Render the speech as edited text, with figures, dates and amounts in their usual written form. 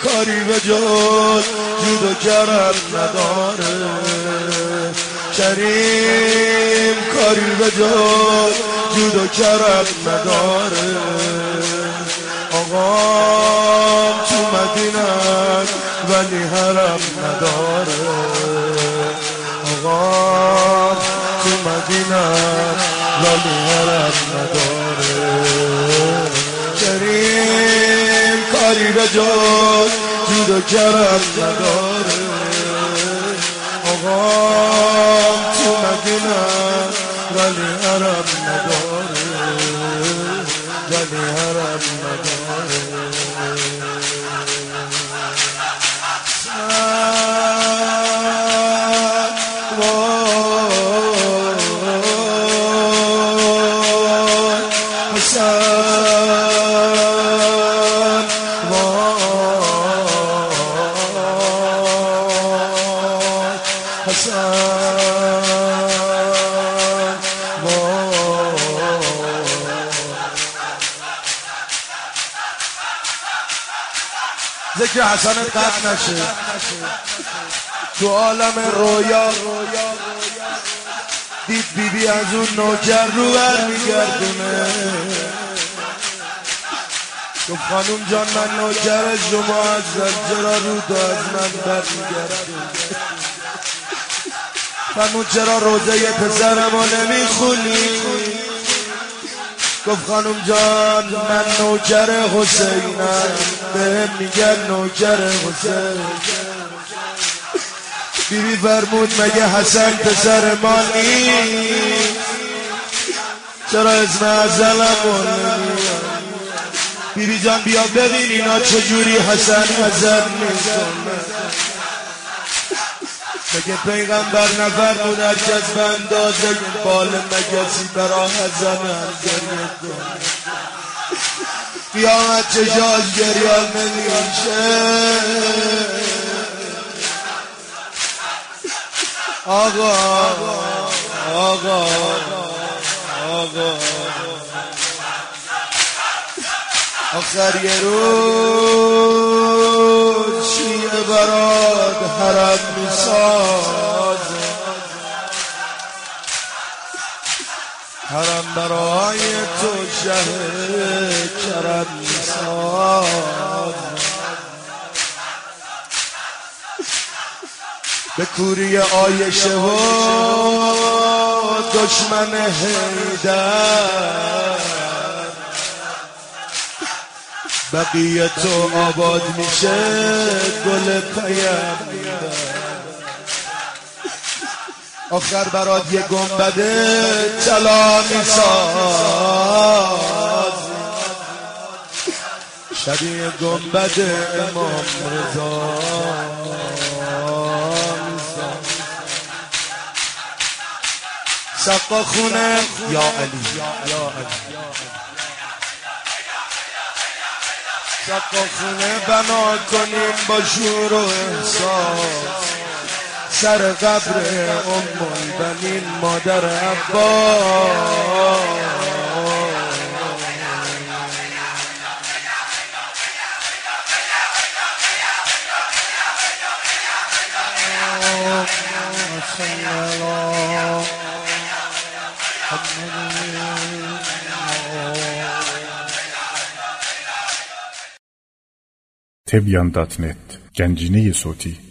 کاری به جز جود و کرم نداره، کریم کاری به جز جود و کرم نداره. آقام تو مدینه ولی حرم نداره، آقام تو مدینه ولی حرم نداره. کریم کاری به جز جود و کرم نداره، آقام تو مدینه ولی حرم نداره، ولی حرم نداره. ذکر حسن قد نشه تو عالم رویا، دید بیبی از اون نوکر رو بر میگردونه، گفت خانوم جان من نوکر شما هستم، چرا رو تو از من بر میگردونه؟ فرمود چرا روزه پسرمو نمیخونی؟ گفت خانوم جان من نوکر حسینم، بهم میگن نوکر حسین. بیبی فرمود مگه حسن پسر ما نیست؟ چرا اسم ازلمو نمیاد؟ بیبی جان بیا ببین اینا چجوری حسن حسن میکنه. مگه پیغمبر نفرمود هر کس به اندازه بال مگسی برا حسن گریه کنه، قیامت چشاش گریان نمیشه. آقا آقا آقا آخر یه روز شیعه برات حرم میساز، حرم برای تو شهر کرم میساز. به کوری عایشه و دشمن حیدر، بقیه تو آباد میشه گل پیمبر. آخر برات یه گنبده طلا میساز، شبیه گنبد امام رضا میساز. سقا خونه یا علی، سقا خونه بنا کنیم با شور و احساس، سر قبر ام البنین مادر عباس. Tebyan.net Gencine-i Soti